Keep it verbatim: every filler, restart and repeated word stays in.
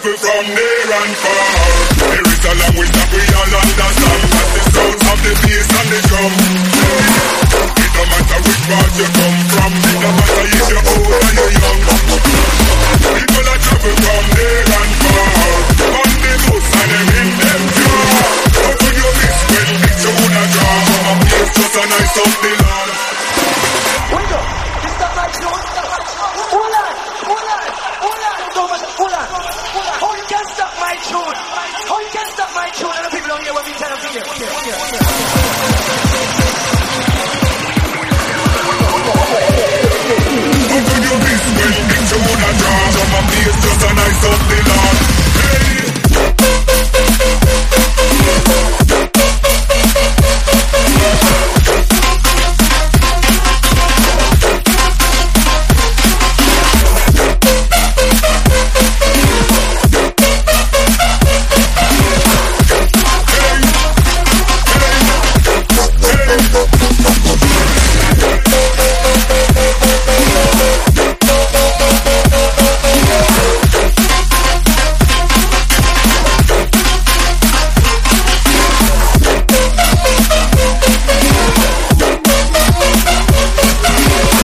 travel from near and far. There is a language that we all understand. That's the sounds of the bass and the drum. It don't matter which part you come from. It don't matter if you're old or you're young. People that travel from near and far. On the bus and them in them car. How could you miss when picture would have draw? My place just a nice up the lawn. Wait up! Is that my tune? Hold on! Hold on! Hold on! Hold on! How you can stop my tune? How you can stop my tune? And the people don't hear what we tell them to hear. How could you miss when picture would have draw? My place just a nice up the